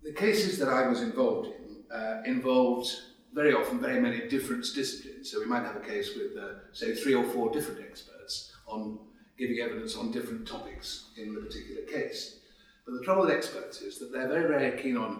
The cases that I was involved in involved very often very many different disciplines. So we might have a case with, say, 3 or 4 different experts on giving evidence on different topics in the particular case. But the trouble with experts is that they're very keen on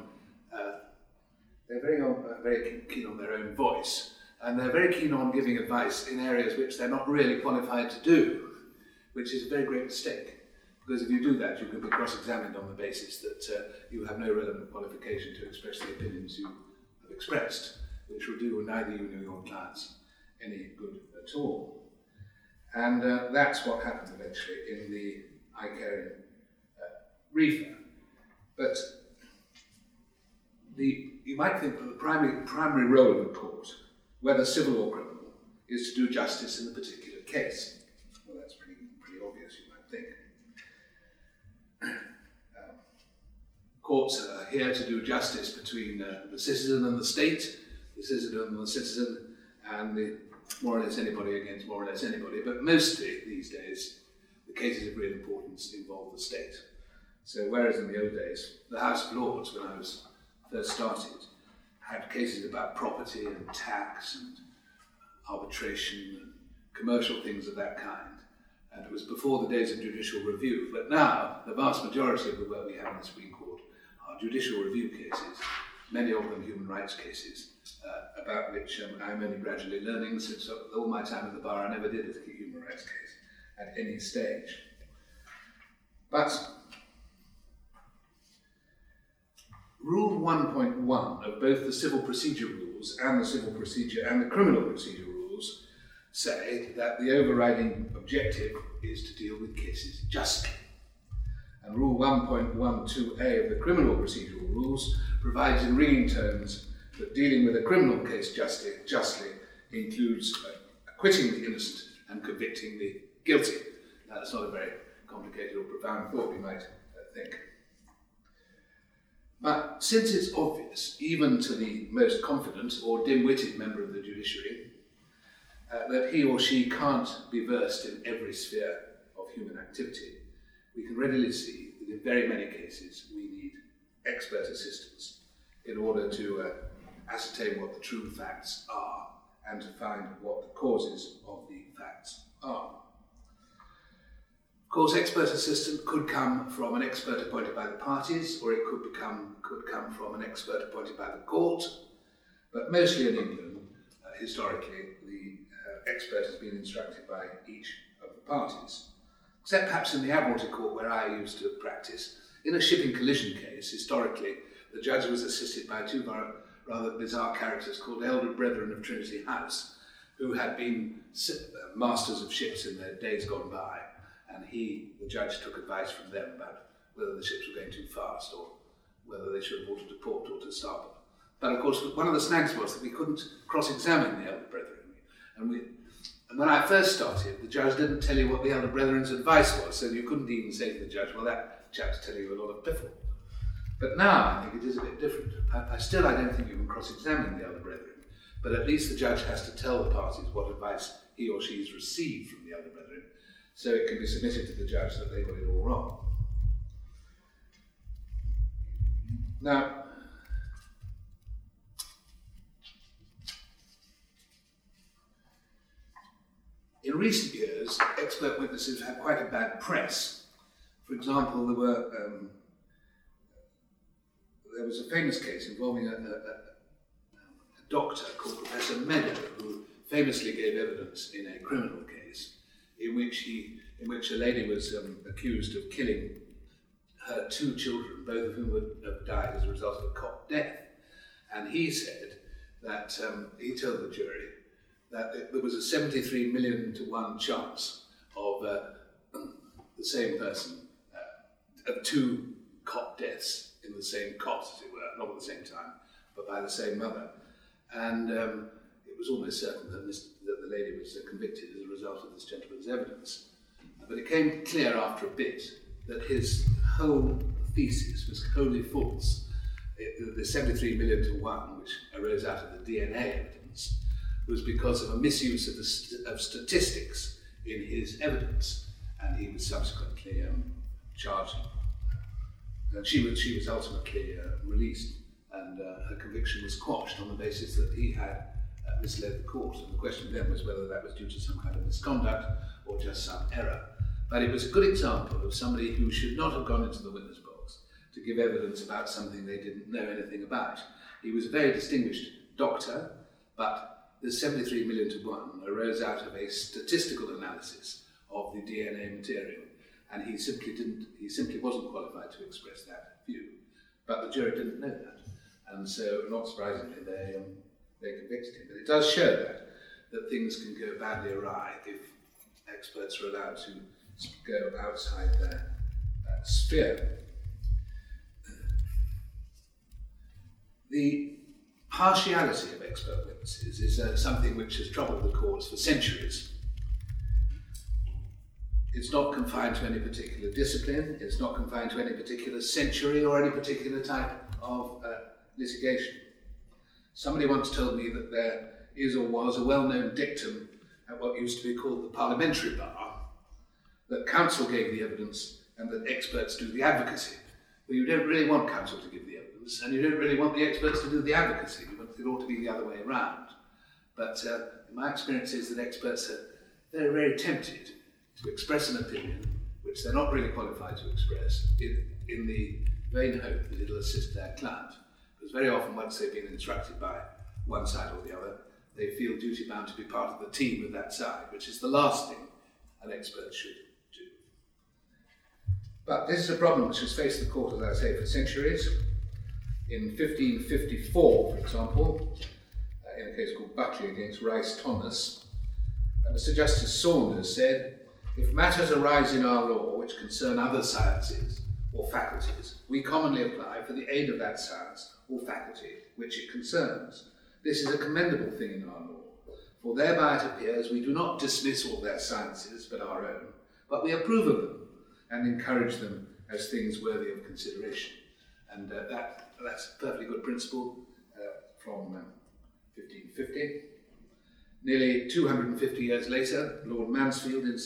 very keen on their own voice, and they're very keen on giving advice in areas which they're not really qualified to do, which is a very great mistake. Because if you do that, you can be cross-examined on the basis that you have no relevant qualification to express the opinions you have expressed, which will do neither you nor your clients any good at all. And that's what happened eventually in the Icarian reefer. But you might think that the primary role of the court, whether civil or criminal, is to do justice in the particular case. Well, that's pretty obvious, you might think. Courts are here to do justice between the citizen and the state, the citizen and the citizen, and more or less anybody against more or less anybody. But mostly these days, the cases of real importance involve the state. So whereas in the old days, the House of Lords, when I was first started, had cases about property and tax and arbitration and commercial things of that kind. And it was before the days of judicial review. But now, the vast majority of the work we have in the Supreme Court are judicial review cases, many of them human rights cases, about which I'm only gradually learning, since all my time at the bar I never did a human rights case at any stage. But Rule 1.1 of both the civil procedure rules and the civil procedure and the criminal procedure rules say that the overriding objective is to deal with cases justly. And Rule 1.12a of the criminal procedural rules provides in ringing terms that dealing with a criminal case justly includes acquitting the innocent and convicting the guilty. Now, that's not a very complicated or profound thought, you might think. But since it's obvious, even to the most confident or dim-witted member of the judiciary, that he or she can't be versed in every sphere of human activity, we can readily see that in very many cases we need expert assistance in order to ascertain what the true facts are and to find what the causes of the facts are. Of course, expert assistance could come from an expert appointed by the parties, or it could come from an expert appointed by the court, but mostly in England, historically, the expert has been instructed by each of the parties. Except perhaps in the Admiralty Court where I used to practice. In a shipping collision case, historically, the judge was assisted by 2 rather bizarre characters called Elder Brethren of Trinity House, who had been masters of ships in their days gone by, and the judge, took advice from them about whether the ships were going too fast or whether they should have altered to port or to starboard. But of course, one of the snags was that we couldn't cross-examine the Elder Brethren. And when I first started, the judge didn't tell you what the Elder Brethren's advice was, so you couldn't even say to the judge, well, that chap's telling you a lot of piffle. But now I think it is a bit different. I don't think you can cross-examine the Elder Brethren, but at least the judge has to tell the parties what advice he or she has received from the Elder Brethren, so it can be submitted to the judge that they got it all wrong. Now, in recent years, expert witnesses have had quite a bad press. For example, there was a famous case involving a doctor called Professor Meadow, who famously gave evidence in a criminal case in which a lady was accused of killing her 2 children, both of whom had died as a result of a cot death. And he said that, he told the jury that there was a 73 million to 1 chance of the same person, of 2 cot deaths in the same cot, as it were, not at the same time, but by the same mother. And it was almost certain that the lady was convicted as a result of this gentleman's evidence. But it came clear after a bit that his whole thesis was wholly false. The 73 million to 1, which arose out of the DNA evidence, was because of a misuse of statistics in his evidence, and he was subsequently charged And she was ultimately released, and her conviction was quashed on the basis that he had misled the court. And the question then was whether that was due to some kind of misconduct or just some error. But it was a good example of somebody who should not have gone into the witness box to give evidence about something they didn't know anything about. He was a very distinguished doctor, but the 73 million to 1 arose out of a statistical analysis of the DNA material, and he simply wasn't qualified to express that view. But the jury didn't know that, and so, not surprisingly, they convicted him. But it does show that things can go badly awry if experts are allowed to go outside their sphere. The partiality of expert witnesses is something which has troubled the courts for centuries. It's not confined to any particular discipline, it's not confined to any particular century or any particular type of litigation. Somebody once told me that there is or was a well-known dictum at what used to be called the parliamentary bar, that counsel gave the evidence and that experts do the advocacy. Well, you don't really want counsel to give the evidence, and you don't really want the experts to do the advocacy. It ought to be the other way around. But my experience is that experts are very, very tempted to express an opinion which they're not really qualified to express in the vain hope that it'll assist their client. Because very often, once they've been instructed by one side or the other, they feel duty-bound to be part of the team of that side, which is the last thing an expert should do. But this is a problem which has faced the court, as I say, for centuries. In 1554, for example, in a case called Buckley against Rice Thomas, Mr. Justice Saunders said, "If matters arise in our law which concern other sciences or faculties, we commonly apply for the aid of that science or faculty which it concerns. This is a commendable thing in our law, for thereby it appears we do not dismiss all their sciences but our own, but we approve of them and encourage them as things worthy of consideration." And that's a perfectly good principle from 1550. Nearly 250 years later, Lord Mansfield in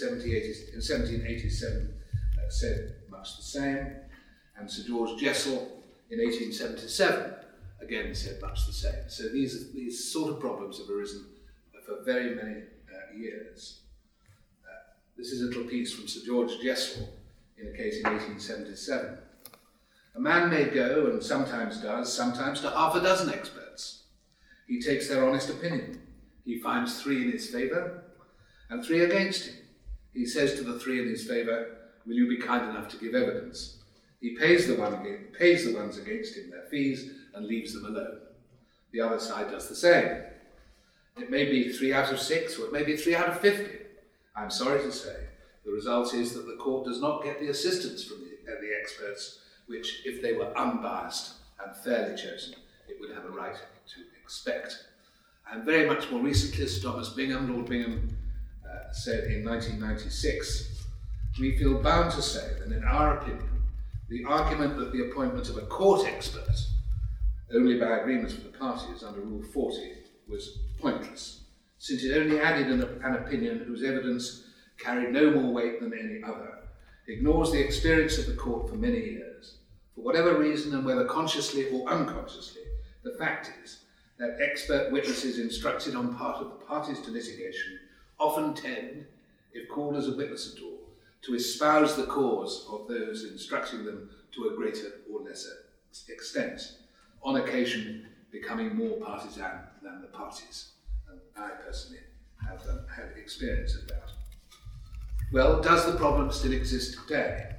1787 said much the same, and Sir George Jessel in 1877 again said much the same. So these sort of problems have arisen for very many years. This is a little piece from Sir George Jessel in a case in 1877. "A man may go, and sometimes does, sometimes to half a dozen experts. He takes their honest opinion. He finds 3 in his favour and 3 against him. He says to the 3 in his favour, 'Will you be kind enough to give evidence?' He pays the ones against him their fees and leaves them alone. The other side does the same. It may be 3 out of 6, or it may be 3 out of 50. I'm sorry to say, the result is that the court does not get the assistance from the experts, which, if they were unbiased and fairly chosen, it would have a right to expect." And very much more recently, Sir Thomas Bingham, Lord Bingham, said in 1996, "We feel bound to say that in our opinion, the argument that the appointment of a court expert only by agreement of the parties under Rule 40 was pointless, since it only added an opinion whose evidence carried no more weight than any other, ignores the experience of the court for many years. For whatever reason, and whether consciously or unconsciously, the fact is that expert witnesses instructed on part of the parties to litigation often tend, if called as a witness at all, to espouse the cause of those instructing them to a greater or lesser extent, on occasion becoming more partisan than the parties. And I personally have had experience of that. Well, does the problem still exist today?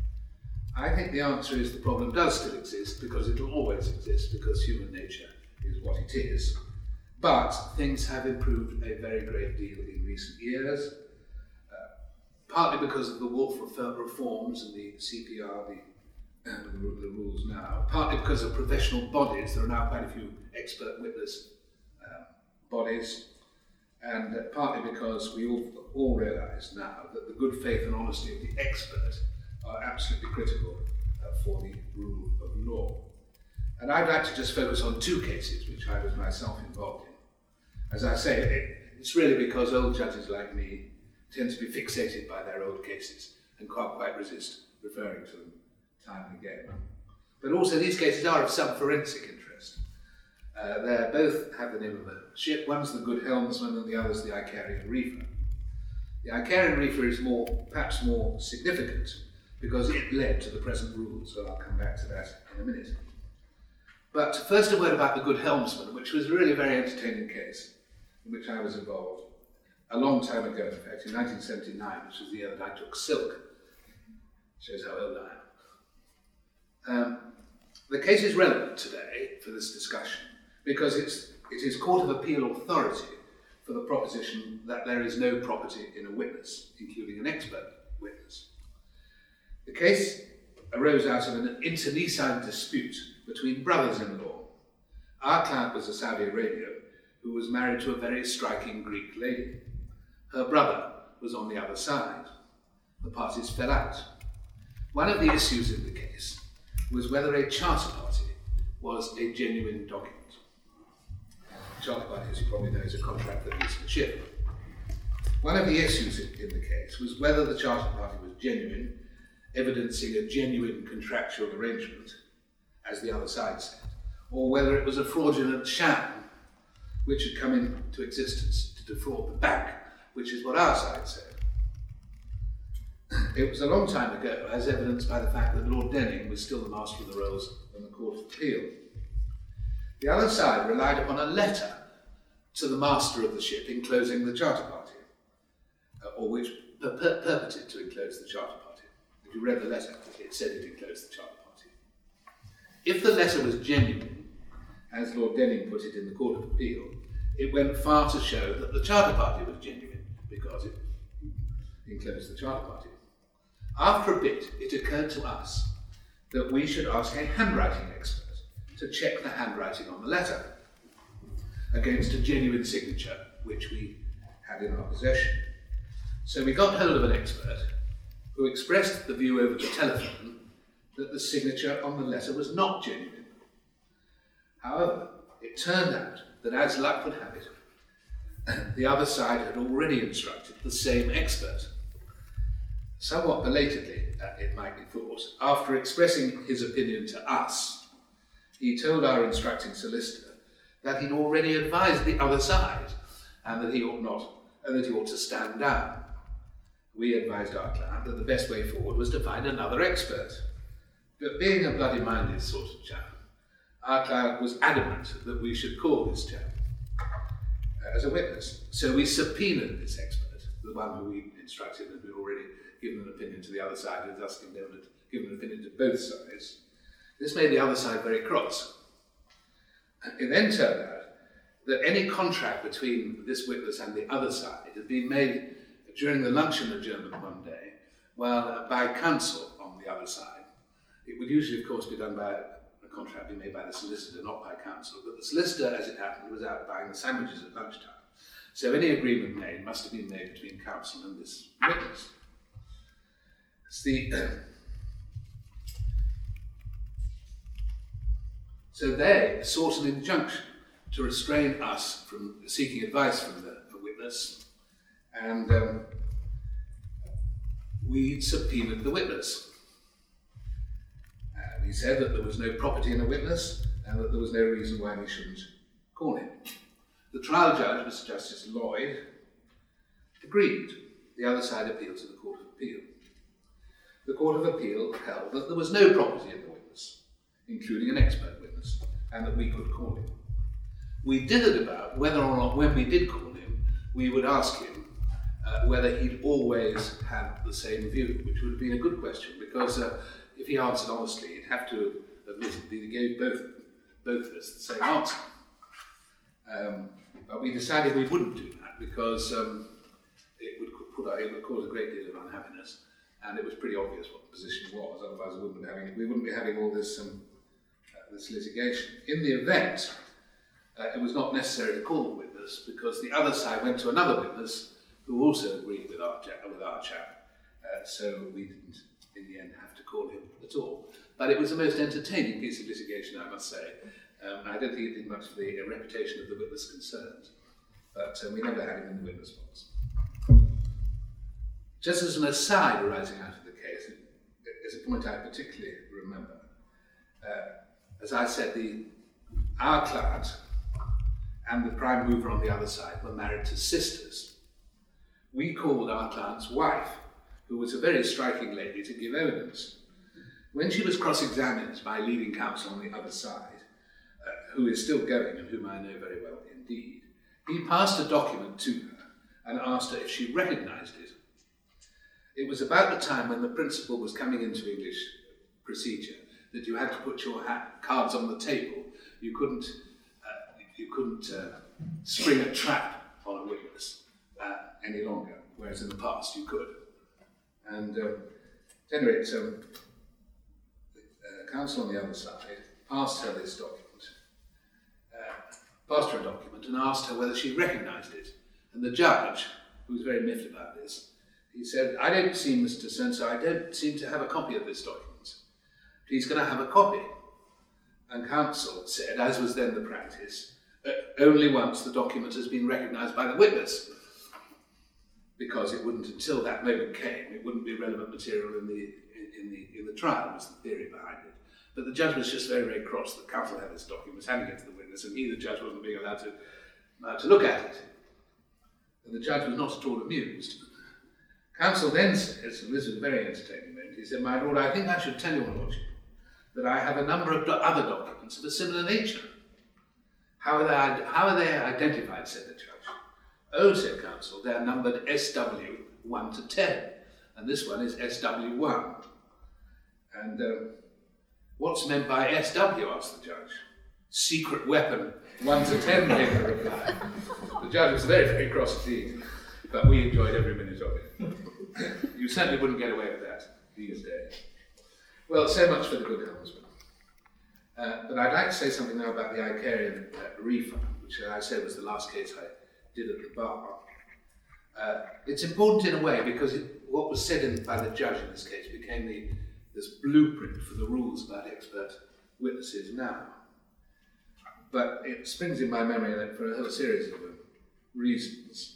I think the answer is the problem does still exist, because it will always exist, because human nature is what it is. But things have improved a very great deal in recent years, partly because of the Wolf reforms and the CPR, the rules now, partly because of professional bodies. There are now quite a few expert witness bodies, and partly because we all realise now that the good faith and honesty of the expert are absolutely critical for the rule of law. And I'd like to just focus on 2 cases which I was myself involved in. As I say, it's really because old judges like me tend to be fixated by their old cases and can't quite resist referring to them time and again. But also these cases are of some forensic interest. They both have the name of a ship. One's the Good Helmsman and the other's the Icarian Reefer. The Icarian Reefer is perhaps more significant because it led to the present rules, so I'll come back to that in a minute. But first a word about the Good Helmsman, which was really a very entertaining case in which I was involved a long time ago, in fact, in 1979, which was the year that I took silk. Shows how old I am. The case is relevant today for this discussion because it is Court of Appeal authority for the proposition that there is no property in a witness, including an expert witness. The case arose out of an internecine dispute between brothers-in-law. Our client was a Saudi Arabian who was married to a very striking Greek lady. Her brother was on the other side. The parties fell out. One of the issues in the case was whether a charter party was a genuine document. A charter party, as you probably know, is a contract that leases a ship. One of the issues in the case was whether the charter party was genuine, evidencing a genuine contractual arrangement, as the other side said, or whether it was a fraudulent sham which had come into existence to defraud the bank, which is what our side said. It was a long time ago, as evidenced by the fact that Lord Denning was still the Master of the Rolls on the Court of Appeal. The other side relied upon a letter to the master of the ship enclosing the charter party, or which purported to enclose the charter party. If you read the letter, it said it enclosed the charter party. If the letter was genuine, as Lord Denning put it in the Court of Appeal, it went far to show that the charter party was genuine because it enclosed the charter party. After a bit, it occurred to us that we should ask a handwriting expert to check the handwriting on the letter against a genuine signature which we had in our possession. So we got hold of an expert who expressed the view over the telephone that the signature on the letter was not genuine. However, it turned out that, as luck would have it, the other side had already instructed the same expert. Somewhat belatedly, it might be thought, after expressing his opinion to us, he told our instructing solicitor that he'd already advised the other side and that he ought to stand down. We advised our client that the best way forward was to find another expert. But being a bloody-minded sort of chap, our client was adamant that we should call this chap as a witness. So we subpoenaed this expert, the one who we instructed and who had already given an opinion to the other side, and thus given an opinion to both sides. This made the other side very cross. It then turned out that any contract between this witness and the other side had been made during the luncheon adjournment one day, while by counsel on the other side. It would usually, of course, be done by a contract be made by the solicitor, not by counsel, but the solicitor, as it happened, was out buying the sandwiches at lunchtime. So any agreement made must have been made between counsel and this witness. So they sought an injunction to restrain us from seeking advice from the witness, and we subpoenaed the witness. We said that there was no property in the witness and that there was no reason why we shouldn't call him. The trial judge, Mr. Justice Lloyd, agreed. The other side appealed to the Court of Appeal. The Court of Appeal held that there was no property in the witness, including an expert witness, and that we could call him. We dithered about whether or not, when we did call him, we would ask him whether he'd always had the same view, which would have been a good question, because if he answered honestly, he'd have to admit that he gave both of us the same answer. But we decided we wouldn't do that because it would cause a great deal of unhappiness, and it was pretty obvious what the position was. Otherwise, we wouldn't be having all this this litigation. In the event, it was not necessary to call the witness because the other side went to another witness who also agreed with our chap. So we didn't, in the end, have to call him at all. But it was a most entertaining piece of litigation, I must say. I don't think it did much for the reputation of the witness concerned, but we never had him in the witness box. Just as an aside arising out of the case, is a point I particularly remember. As I said, our client and the prime mover on the other side were married to sisters. We called our client's wife, who was a very striking lady, to give evidence. When she was cross-examined by leading counsel on the other side, who is still going and whom I know very well indeed, he passed a document to her and asked her if she recognised it. It was about the time when the principal was coming into English procedure that you had to put your cards on the table. You couldn't spring a trap on a witness any longer, whereas in the past you could. And at any rate, the counsel on the other side passed her this document, passed her a document and asked her whether she recognised it. And the judge, who was very miffed about this, he said, "I don't see, Mr. So-and-so, I don't seem to have a copy of this document. Please can I have a copy?" And counsel said, as was then the practice, only once the document has been recognised by the witness, because it wouldn't, until that moment came, it wouldn't be relevant material in the trial, was the theory behind it. But the judge was just very, very cross that counsel had this document, was handing it to the witness, and he, the judge, wasn't being allowed to look at it. And the judge was not at all amused. Counsel then says, and this is a very entertaining moment, he said, "My lord, I think I should tell your lordship that I have a number of other documents of a similar nature." How are they identified?" said the judge. "Oh," said counsel, "they are numbered SW 1 to 10, and this one is SW 1. And what's meant by SW?" asked the judge. "Secret weapon 1 to 10, came the reply. The judge was very, very cross indeed, but we enjoyed every minute of it. You certainly wouldn't get away with that these days. Well, so much for the good helmsman. But I'd like to say something now about the Icarian refund, which I said was the last case I did at the bar. It's important in a way because what was said by the judge in this case became this blueprint for the rules about expert witnesses now. But it springs in my memory for a whole series of reasons.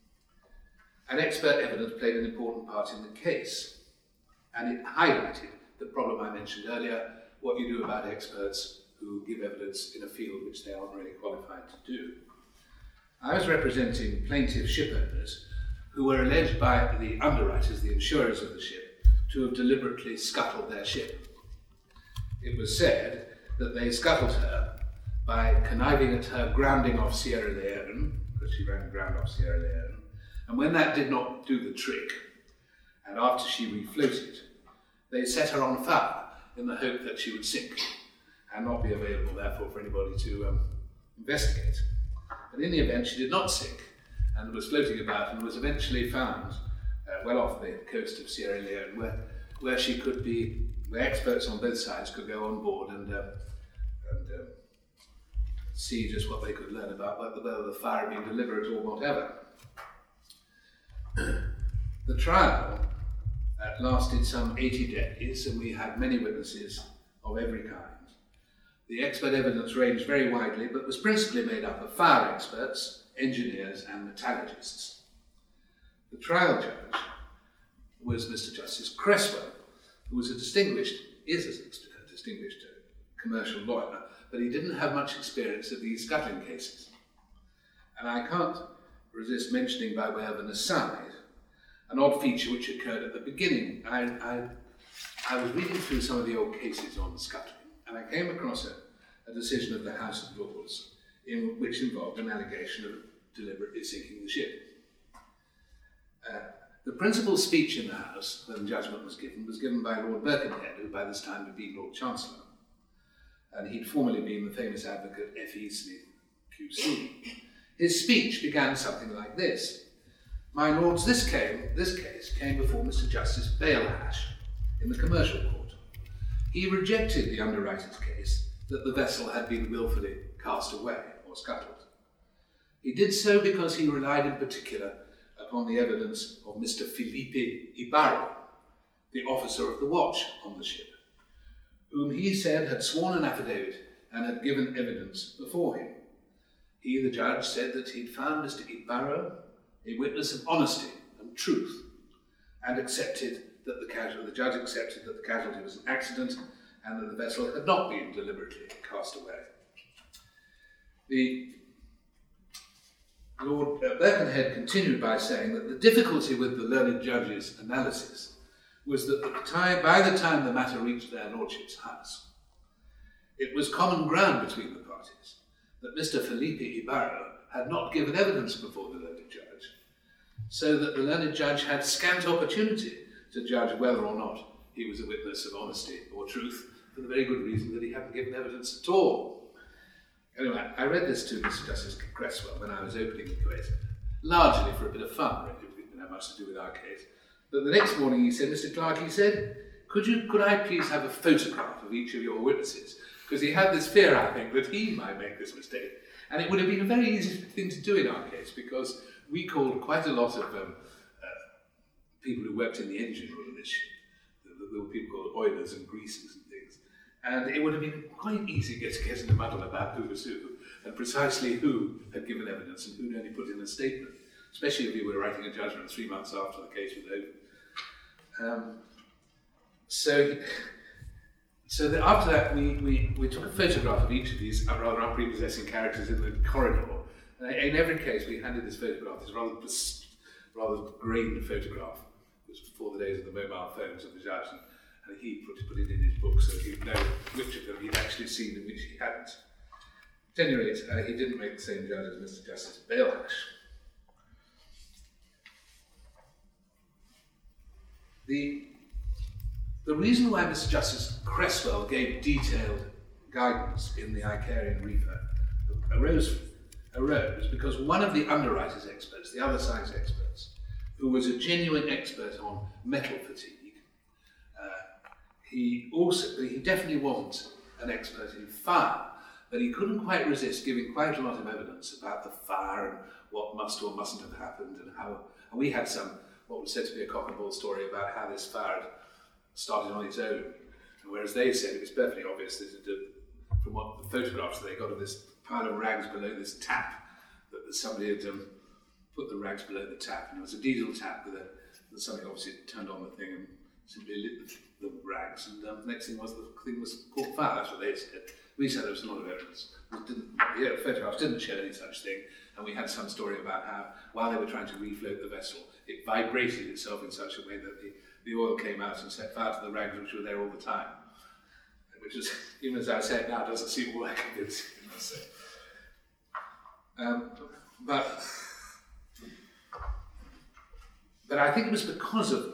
And expert evidence played an important part in the case, and it highlighted the problem I mentioned earlier, what you do about experts who give evidence in a field which they aren't really qualified to do. I was representing plaintiff ship owners who were alleged by the underwriters, the insurers of the ship, to have deliberately scuttled their ship. It was said that they scuttled her by conniving at her grounding off Sierra Leone, because she ran aground off Sierra Leone, and when that did not do the trick, and after she refloated, they set her on fire in the hope that she would sink and not be available, therefore, for anybody to investigate. But in the event, she did not sink and was floating about and was eventually found well off the coast of Sierra Leone, where she could be, where experts on both sides could go on board and see just what they could learn about whether the fire had been deliberate or whatever. The trial lasted some 80 days, and we had many witnesses of every kind. The expert evidence ranged very widely, but was principally made up of fire experts, engineers, and metallurgists. The trial judge was Mr. Justice Cresswell, who was is a distinguished commercial lawyer, but he didn't have much experience of these scuttling cases. And I can't resist mentioning, by way of an aside, an odd feature which occurred at the beginning. I was reading through some of the old cases on scuttling, and I came across a decision of the House of Lords which involved an allegation of deliberately sinking the ship. The principal speech in the House, when judgment was given by Lord Birkenhead, who by this time had been Lord Chancellor, and he'd formerly been the famous advocate F.E. Smith, QC. His speech began something like this: "My lords, this case came before Mr. Justice Balehash in the Commercial Court. He rejected the underwriter's case that the vessel had been willfully cast away or scuttled. He did so because he relied in particular upon the evidence of Mr. Felipe Ibarra, the officer of the watch on the ship, whom he said had sworn an affidavit and had given evidence before him. He, the judge, said that he'd found Mr. Ibarra a witness of honesty and truth, and the judge accepted that the casualty was an accident, and that the vessel had not been deliberately cast away. The Lord Birkenhead continued by saying that the difficulty with the learned judge's analysis was that by the time the matter reached their lordships' house, it was common ground between the parties that Mr. Felipe Ibarra had not given evidence before the learned judge, so that the learned judge had scant opportunity to judge whether or not he was a witness of honesty or truth, for the very good reason that he hadn't given evidence at all. Anyway, I read this to Mr. Justice Cresswell when I was opening the case, largely for a bit of fun, really. It didn't have much to do with our case. But the next morning he said, Mr. Clark, he said, could I please have a photograph of each of your witnesses? Because he had this fear, I think, that he might make this mistake. And it would have been a very easy thing to do in our case, because we called quite a lot of people who worked in the engine room. There were people called oilers and greasers and things. And it would have been quite easy to get in a muddle about who was who, and precisely who had given evidence and who'd only put in a statement, especially if we were writing a judgment 3 months after the case was over. So that after that, we took a photograph of each of these rather unprepossessing characters in the corridor. And in every case, we handed this photograph, this rather grained photograph. It was before the days of the mobile phones of the judge, and he put it in his book so he'd know which of them he'd actually seen and which he hadn't. At any rate, he didn't make the same judge as Mr. Justice Bailhache. The reason why Mr. Justice Cresswell gave detailed guidance in the Icarian Reaper arose because one of the underwriters' experts, the other side's experts, who was a genuine expert on metal fatigue, he definitely wasn't an expert in fire, but he couldn't quite resist giving quite a lot of evidence about the fire and what must or mustn't have happened, and we had what was said to be a cock and bull story about how this fire had started on its own, whereas they said it was perfectly obvious that from what the photographs that they got of this pile of rags below this tap, that somebody had put the rags below the tap, and it was a diesel tap that somebody obviously turned on the thing and simply lit the rags, and the next thing was the thing was caught fire. That's what they said. We said there was a lot of evidence. The photographs didn't show any such thing, and we had some story about how, while they were trying to refloat the vessel, it vibrated itself in such a way that the oil came out and set fire to the rags which were there all the time. Which is, even as I say it now, doesn't seem all that convincing, I must say. But I think it was because of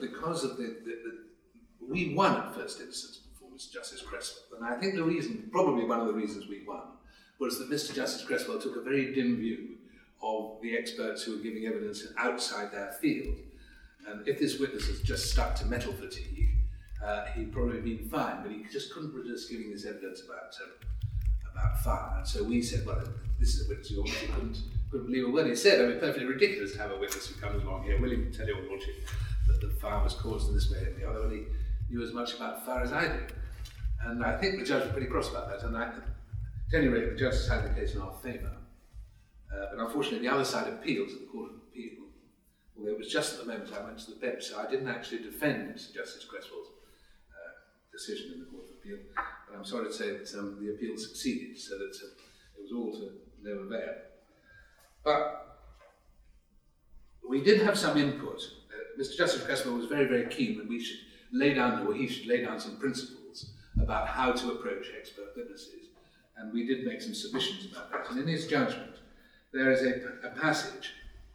we won at first instance before Mr. Justice Cresswell, and I think probably one of the reasons we won, was that Mr. Justice Cresswell took a very dim view of the experts who were giving evidence outside their field. And if this witness has just stuck to metal fatigue, he'd probably been fine, but he just couldn't resist giving this evidence about fire. And so we said, well, this is a witness who obviously couldn't believe a word he said. I mean, perfectly ridiculous to have a witness who comes along here willing to tell your lordship that the fire was caused in this way and the other, and he knew as much about fire as I did. And I think the judge was pretty cross about that, and at any rate, the judge decided the case in our favour. But unfortunately, the other side appealed to the Court of Appeal. Although it was just at the moment I went to the bench, so I didn't actually defend Mr. Justice Cresswell's decision in the Court of Appeal. But I'm sorry to say that the appeal succeeded, so that it was all to no avail. But we did have some input. Mr. Justice Cresswell was very, very keen that he should lay down some principles about how to approach expert witnesses, and we did make some submissions about that. And in his judgment, there is a passage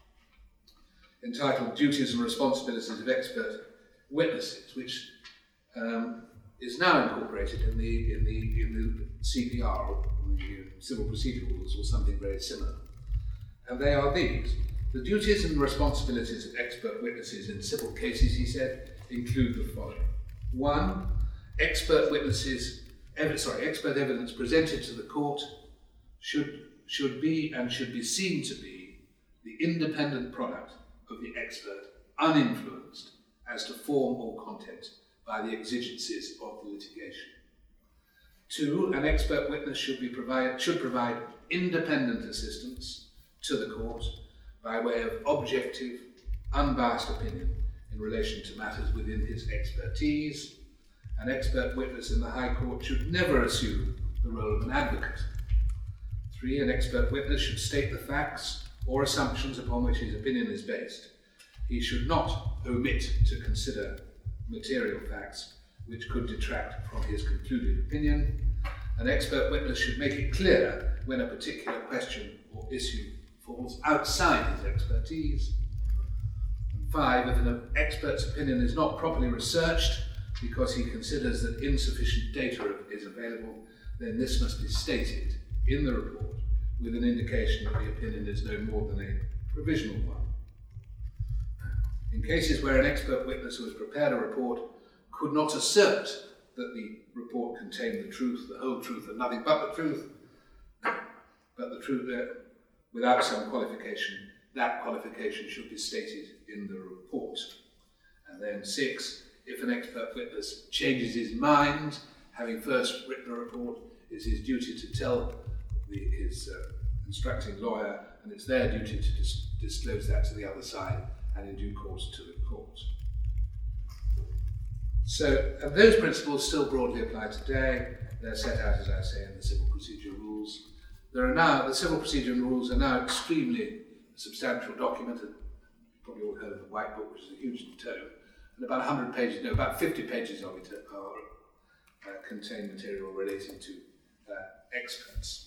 entitled Duties and Responsibilities of Expert Witnesses, which is now incorporated in the CPR, or the Civil Procedure Rules, or something very similar. And they are these. The duties and responsibilities of expert witnesses in civil cases, he said, include the following. 1. Expert evidence presented to the court should be seen to be the independent product of the expert, uninfluenced as to form or content by the exigencies of the litigation. 2. An expert witness should provide independent assistance to the court by way of objective, unbiased opinion in relation to matters within his expertise. An expert witness in the High Court should never assume the role of an advocate. 3. An expert witness should state the facts or assumptions upon which his opinion is based. He should not omit to consider material facts which could detract from his concluded opinion. An expert witness should make it clear when a particular question or issue falls outside his expertise. And 5. If an expert's opinion is not properly researched because he considers that insufficient data is available, then this must be stated in the report with an indication that the opinion is no more than a provisional one. In cases where an expert witness who has prepared a report could not assert that the report contained the truth, the whole truth, and nothing but the truth, without some qualification, that qualification should be stated in the report. And then 6, if an expert witness changes his mind, having first written a report, it's his duty to tell his instructing lawyer, and it's their duty to disclose that to the other side and in due course to the court. So those principles still broadly apply today. They're set out, as I say, in the civil procedure rules. The civil procedure rules are now extremely substantial document. You've probably all heard of the White Book, which is a huge tome, and about 100 pages, no, about 50 pages of it contain material relating to experts.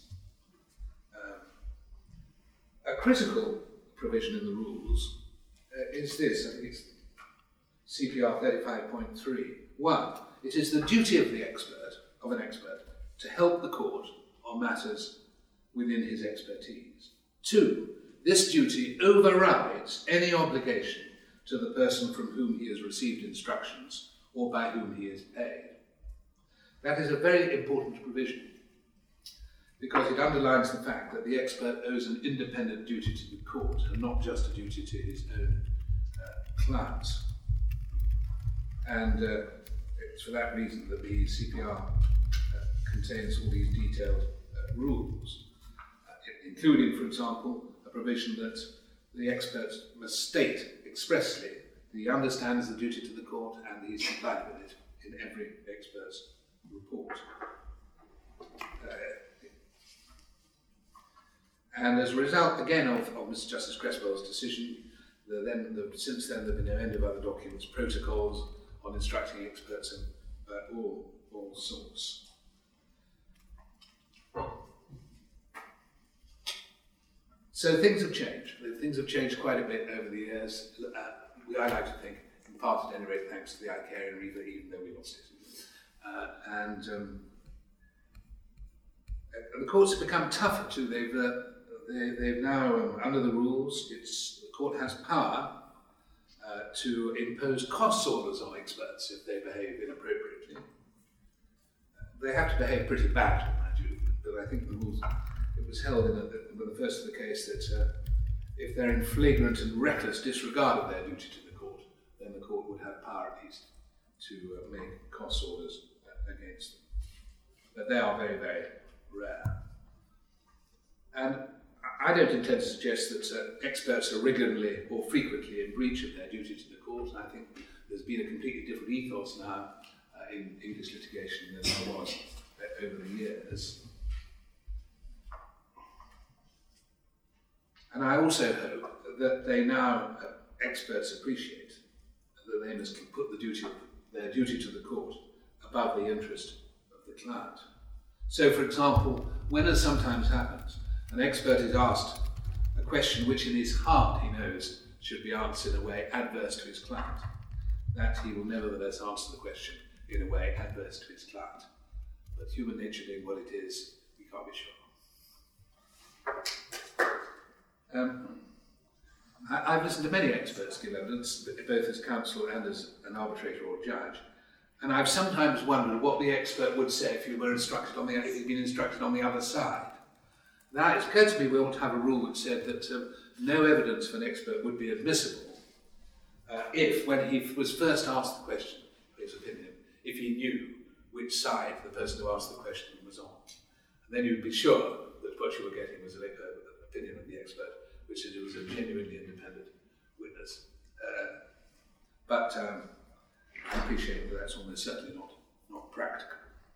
A critical provision in the rules is this, I think it's CPR 35.3. 1. It is the duty of an expert, to help the court on matters within his expertise. 2. This duty overrides any obligation to the person from whom he has received instructions or by whom he is paid. That is a very important provision, because it underlines the fact that the expert owes an independent duty to the court and not just a duty to his own clients. And it's for that reason that the CPR contains all these detailed rules, including, for example, a provision that the expert must state expressly that he understands the duty to the court and he's complied with it in every expert's report. And as a result, again, of Mr. Justice Cresswell's decision, since then there have been no end of other documents, protocols on instructing experts of all sorts. So things have changed. Things have changed quite a bit over the years. I like to think, in part at any rate, thanks to the Icarian Reaver, even though we lost it. And the courts have become tougher too. They've now, under the rules, the court has power to impose cost orders on experts if they behave inappropriately. They have to behave pretty badly, mind you, but I think the rules, it was held in the first of the case that if they're in flagrant and reckless disregard of their duty to the court, then the court would have power at least to make cost orders against them. But they are very, very rare. And I don't intend to suggest that experts are regularly or frequently in breach of their duty to the court. I think there's been a completely different ethos now in English litigation than there was over the years. And I also hope that experts appreciate that they must put their duty to the court above the interest of the client. So, for example, when, as sometimes happens, an expert is asked a question which in his heart he knows should be answered in a way adverse to his client, that he will nevertheless answer the question in a way adverse to his client. But human nature being what it is, we can't be sure. I've listened to many experts give evidence, both as counsel and as an arbitrator or judge, and I've sometimes wondered what the expert would say if he'd been instructed on the other side. Now, it's occurred to me we ought to have a rule that said that no evidence of an expert would be admissible if, when he was first asked the question, his opinion, if he knew which side the person who asked the question was on. And then you'd be sure that what you were getting was an opinion of the expert, which is it was a genuinely independent witness. But I appreciate that that's almost certainly not not practical.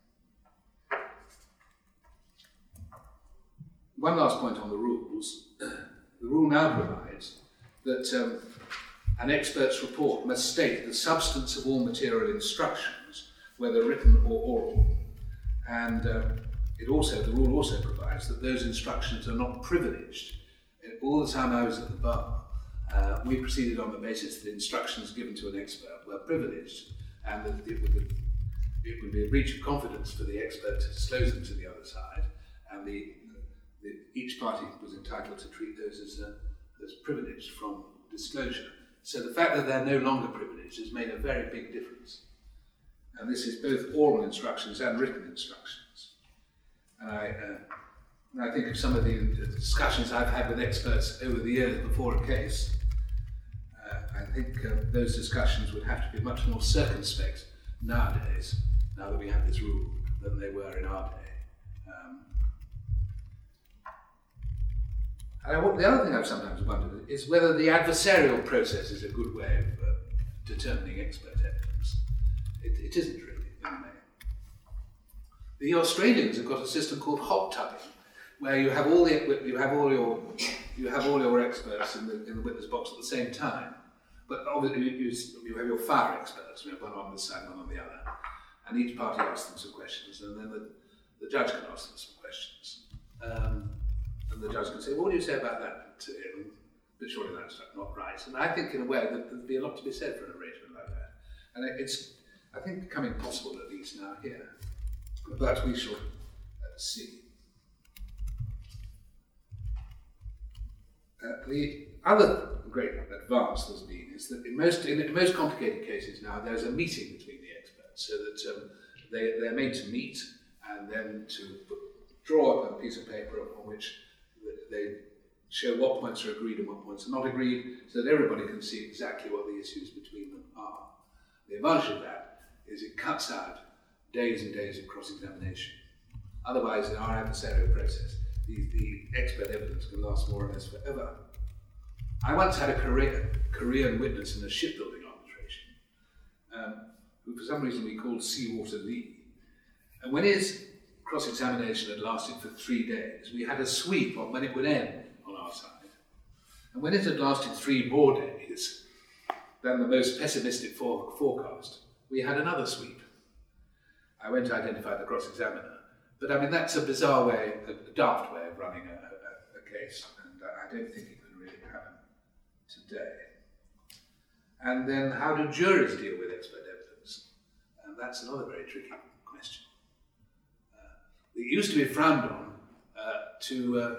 One last point on the rules. The rule now provides that an expert's report must state the substance of all material instructions, whether written or oral. And the rule also provides that those instructions are not privileged. All the time I was at the bar, we proceeded on the basis that instructions given to an expert were privileged, and that it would be a breach of confidence for the expert to disclose them to the other side, and each party was entitled to treat those as privileged from disclosure. So the fact that they're no longer privileged has made a very big difference. And this is both oral instructions and written instructions. And I think of some of the discussions I've had with experts over the years before a case. I think those discussions would have to be much more circumspect nowadays, now that we have this rule, than they were in our day. The other thing I've sometimes wondered is whether the adversarial process is a good way of determining expert evidence. It isn't really, in a way. The Australians have got a system called hot tubbing, where you have all your experts in the witness box at the same time. But obviously you have your fire experts, one on this side, one on the other, and each party asks them some questions, and then the judge can ask them some questions. And the judge can say, well, what do you say about that to him? But surely that's not right. And I think, in a way, that there'd be a lot to be said for an arrangement like that. And it's, I think, becoming possible, at least now here. But we shall see. The other great advance there's been is that in most complicated cases now, there's a meeting between the experts, so that they're made to meet and then to draw up a piece of paper on which they show what points are agreed and what points are not agreed, so that everybody can see exactly what the issues between them are. The advantage of that is it cuts out days and days of cross-examination. Otherwise, in our adversarial process, the expert evidence can last more or less forever. I once had a Korean witness in a shipbuilding arbitration, who for some reason we called Seawater Lee. And when his cross-examination had lasted for 3 days, we had a sweep on when it would end on our side. And when it had lasted 3 more days than the most pessimistic forecast, we had another sweep. I went to identify the cross-examiner, but I mean that's a bizarre way, a daft way of running a case, and I don't think it could really happen today. And then how do juries deal with expert evidence? And that's another very tricky question. It used to be frowned on to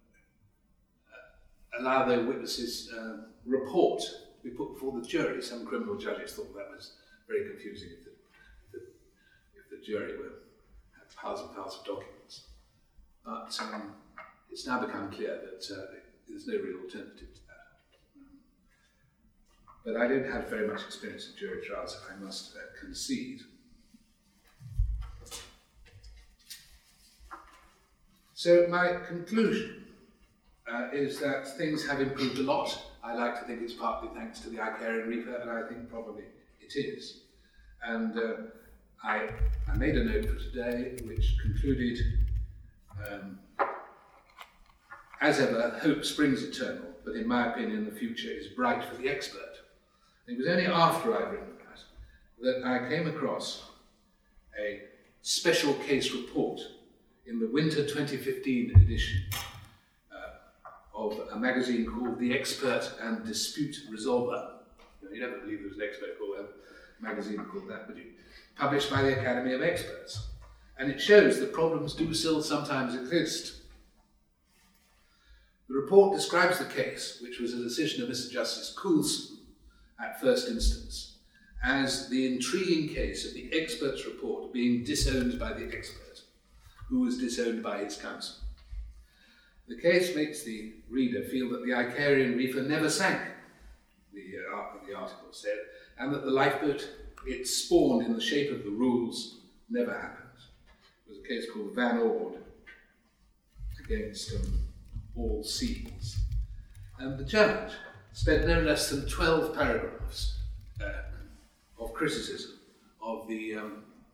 allow their witnesses report to be put before the jury. Some criminal judges thought that was very confusing if the jury had piles and piles of documents. But it's now become clear that there's no real alternative to that. But I don't have very much experience of jury trials, I must concede. So my conclusion is that things have improved a lot. I like to think it's partly thanks to the Icarian Reaper, and I think probably it is. And I made a note for today which concluded, as ever, hope springs eternal, but in my opinion the future is bright for the expert. It was only after I'd written that I came across a special case report in the winter 2015 edition of a magazine called The Expert and Dispute Resolver. You never believe there was an expert called a magazine called that, but published by the Academy of Experts. And it shows that problems do still sometimes exist. The report describes the case, which was a decision of Mr. Justice Coulson at first instance, as the intriguing case of the expert's report being disowned by the expert, who was disowned by his counsel. The case makes the reader feel that the Icarian Reaper never sank, the article said, and that the lifeboat it spawned in the shape of the rules never happened. It was a case called Van Ord against All Seas. And the judge spent no less than 12 paragraphs of criticism of the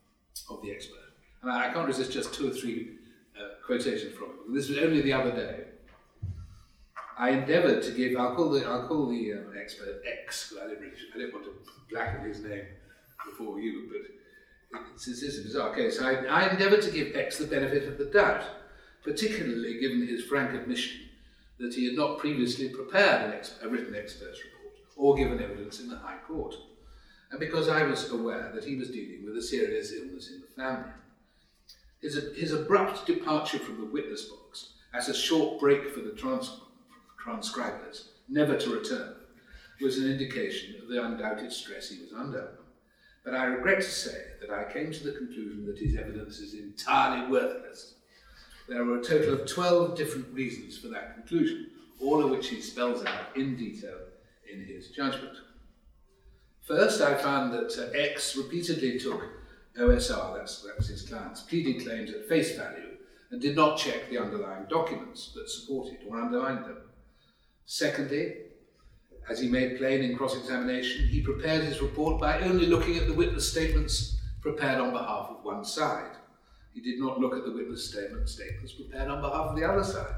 of the expert. And I can't resist just 2 or 3 quotations from it. This was only the other day. I endeavoured to give, I'll call the expert X, because I didn't want to blacken his name before you, but this is a bizarre case. I endeavoured to give X the benefit of the doubt, particularly given his frank admission that he had not previously prepared a written expert's report or given evidence in the High Court, and because I was aware that he was dealing with a serious illness in the family. His abrupt departure from the witness box as a short break for the transcribers, never to return, was an indication of the undoubted stress he was under. But I regret to say that I came to the conclusion that his evidence is entirely worthless. There were a total of 12 different reasons for that conclusion, all of which he spells out in detail in his judgment. First, I found that X repeatedly took OSR, that's his client's pleading claims, at face value and did not check the underlying documents that supported or undermined them. Secondly, as he made plain in cross-examination, he prepared his report by only looking at the witness statements prepared on behalf of one side. He did not look at the witness statements prepared on behalf of the other side.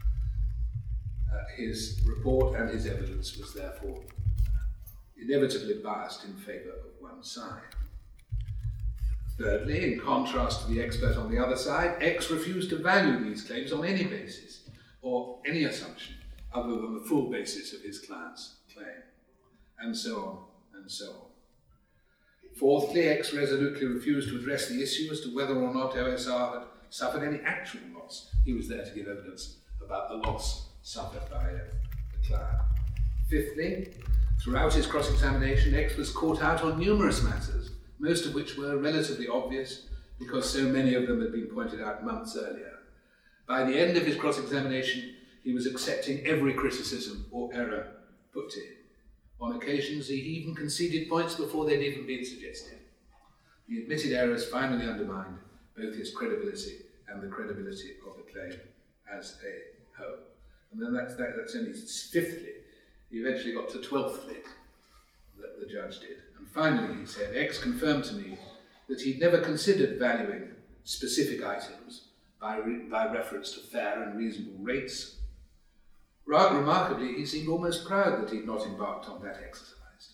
His report and his evidence was therefore inevitably biased in favour of one side. Thirdly, in contrast to the expert on the other side, X refused to value these claims on any basis or any assumption other than the full basis of his client's claim, and so on and so on. Fourthly, X resolutely refused to address the issue as to whether or not OSR had suffered any actual loss. He was there to give evidence about the loss suffered by the client. Fifthly, throughout his cross-examination, X was caught out on numerous matters, most of which were relatively obvious because so many of them had been pointed out months earlier. By the end of his cross-examination, he was accepting every criticism or error put to him. On occasions, he even conceded points before they'd even been suggested. The admitted errors finally undermined both his credibility and the credibility of the claim as a whole. And then that's only fifthly. He eventually got to 12thly that the judge did. And finally, he said, X confirmed to me that he'd never considered valuing specific items by reference to fair and reasonable rates. Rather remarkably, he seemed almost proud that he'd not embarked on that exercise.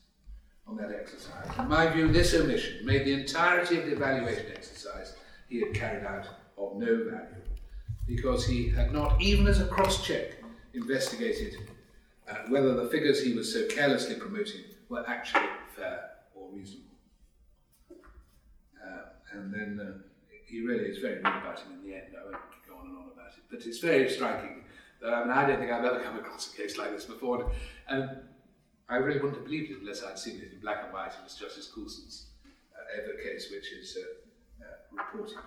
In my view, this omission made the entirety of the evaluation exercise he had carried out of no value, because he had not, even as a cross-check, investigated whether the figures he was so carelessly promoting were actually fair or reasonable. And then he really is very rude about him in the end. I won't go on and on about it, but it's very striking. I don't think I've ever come across a case like this before, and I really wouldn't have believed it unless I'd seen it in black and white. It was Justice Coulson's ever case, which is reported.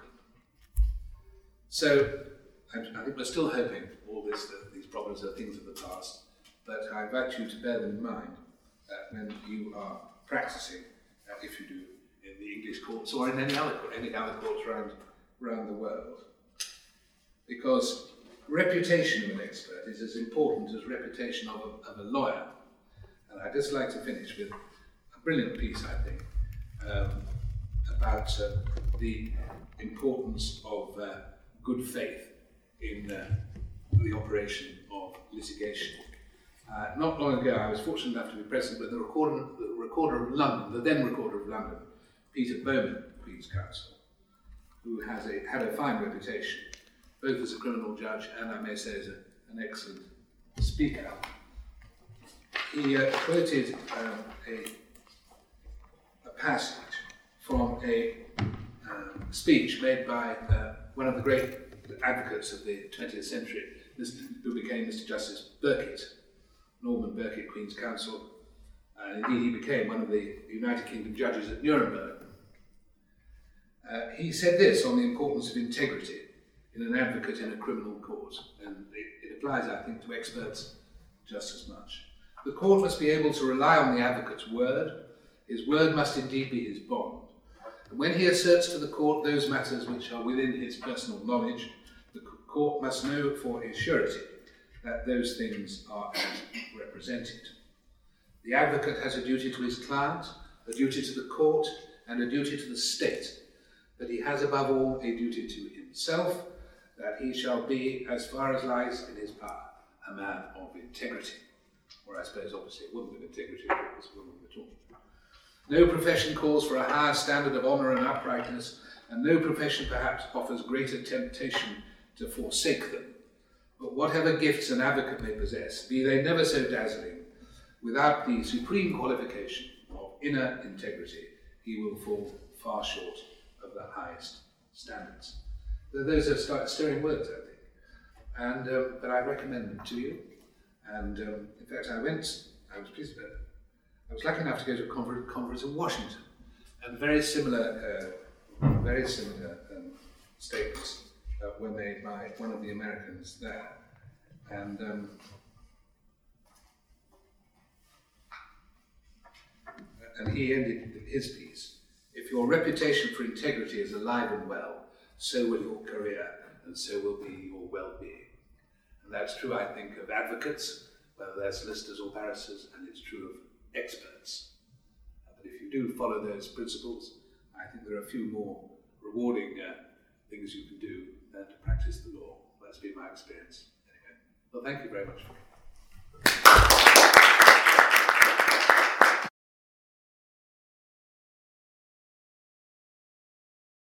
So I think we're still hoping all this, that these problems are things of the past, but I invite you to bear them in mind when you are practicing, if you do, in the English courts or in any other courts around the world. Because reputation of an expert is as important as reputation of a lawyer. And I'd just like to finish with a brilliant piece, I think, about the importance of good faith in the operation of litigation. Not long ago, I was fortunate enough to be present with the Recorder of London, the then Recorder of London, Peter Bowman, Queen's Counsel, who had a fine reputation, both as a criminal judge and, I may say, as an excellent speaker. He quoted a passage from a speech made by one of the great advocates of the 20th century, who became Mr. Justice Birkett, Norman Birkett, Queen's Counsel, and indeed he became one of the United Kingdom judges at Nuremberg. He said this on the importance of integrity in an advocate in a criminal court, and it applies, I think, to experts just as much. The court must be able to rely on the advocate's word. His word must indeed be his bond. And when he asserts to the court those matters which are within his personal knowledge, the court must know for his surety that those things are as represented. The advocate has a duty to his client, a duty to the court, and a duty to the state, that he has above all a duty to himself, that he shall be, as far as lies in his power, a man of integrity. Or I suppose obviously a woman of integrity, if it was a woman we're talking about. No profession calls for a higher standard of honour and uprightness, and no profession perhaps offers greater temptation to forsake them. But whatever gifts an advocate may possess, be they never so dazzling, without the supreme qualification of inner integrity, he will fall far short of the highest standards. Those are stirring words, I think. And but I recommend them to you. And in fact, I was pleased about it. I was lucky enough to go to a conference in Washington, and very similar statements were made by one of the Americans there. And he ended his piece: if your reputation for integrity is alive and well, so will your career, and so will be your well-being. And that's true, I think, of advocates, whether they're solicitors or barristers, and it's true of experts. But if you do follow those principles, I think there are a few more rewarding things you can do than to practice the law. That's been my experience. Anyway, well, thank you very much for it.